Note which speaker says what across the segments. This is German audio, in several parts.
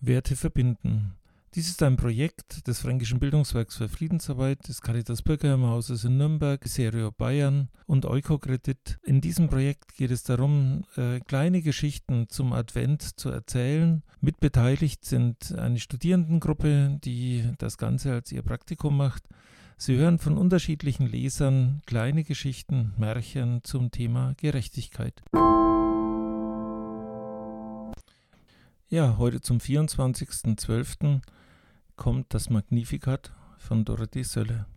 Speaker 1: Werte verbinden. Dies ist ein Projekt des Fränkischen Bildungswerks für Friedensarbeit, des Caritas Bürgerheimerhauses in Nürnberg, Serio Bayern und Eukokredit. In diesem Projekt geht es darum, kleine Geschichten zum Advent zu erzählen. Mitbeteiligt sind eine Studierendengruppe, die das Ganze als ihr Praktikum macht. Sie hören von unterschiedlichen Lesern kleine Geschichten, Märchen zum Thema Gerechtigkeit. Ja, heute zum 24.12. kommt das Magnificat von Dorothee Sölle.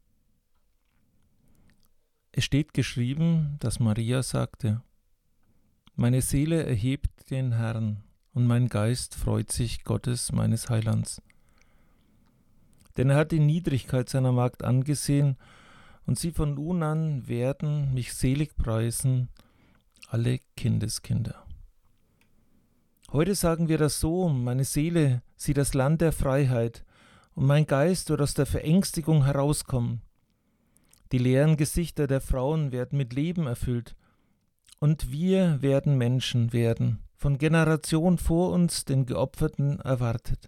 Speaker 1: Es steht geschrieben, dass Maria sagte: Meine Seele erhebt den Herrn, und mein Geist freut sich Gottes, meines Heilands. Denn er hat die Niedrigkeit seiner Magd angesehen, und sie von nun an werden mich selig preisen, alle Kindeskinder. Heute sagen wir das so: Meine Seele sieht das Land der Freiheit, und mein Geist wird aus der Verängstigung herauskommen. Die leeren Gesichter der Frauen werden mit Leben erfüllt, und wir werden Menschen werden, von Generation vor uns den Geopferten erwartet.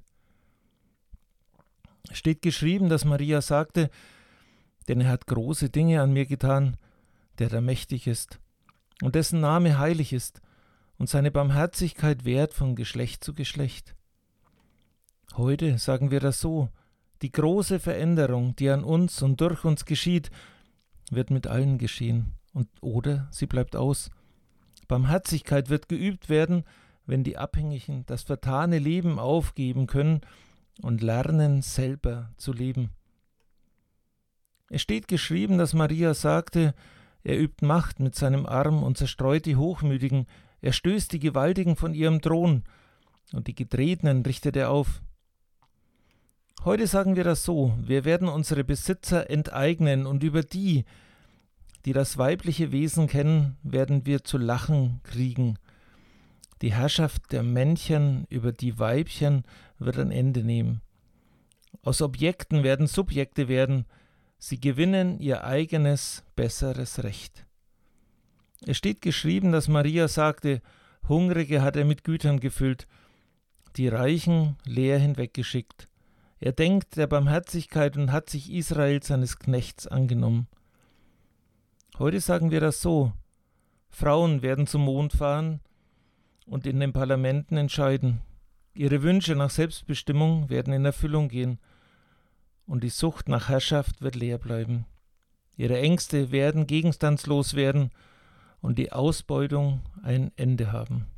Speaker 1: Es steht geschrieben, dass Maria sagte: Denn er hat große Dinge an mir getan, der da mächtig ist, und dessen Name heilig ist, und seine Barmherzigkeit währt von Geschlecht zu Geschlecht. Heute sagen wir das so: Die große Veränderung, die an uns und durch uns geschieht, wird mit allen geschehen, oder sie bleibt aus. Barmherzigkeit wird geübt werden, wenn die Abhängigen das vertane Leben aufgeben können und lernen, selber zu leben. Es steht geschrieben, dass Maria sagte: Er übt Macht mit seinem Arm und zerstreut die Hochmütigen. Er stößt die Gewaltigen von ihrem Thron, und die Getretenen richtet er auf. Heute sagen wir das so: Wir werden unsere Besitzer enteignen, und über die das weibliche Wesen kennen, werden wir zu lachen kriegen. Die Herrschaft der Männchen über die Weibchen wird ein Ende nehmen. Aus Objekten werden Subjekte werden. Sie gewinnen ihr eigenes, besseres Recht. Es steht geschrieben, dass Maria sagte: Hungrige hat er mit Gütern gefüllt, die Reichen leer hinweggeschickt. Er denkt der Barmherzigkeit und hat sich Israel seines Knechts angenommen. Heute sagen wir das so: Frauen werden zum Mond fahren und in den Parlamenten entscheiden. Ihre Wünsche nach Selbstbestimmung werden in Erfüllung gehen, und die Sucht nach Herrschaft wird leer bleiben. Ihre Ängste werden gegenstandslos werden und die Ausbeutung ein Ende haben.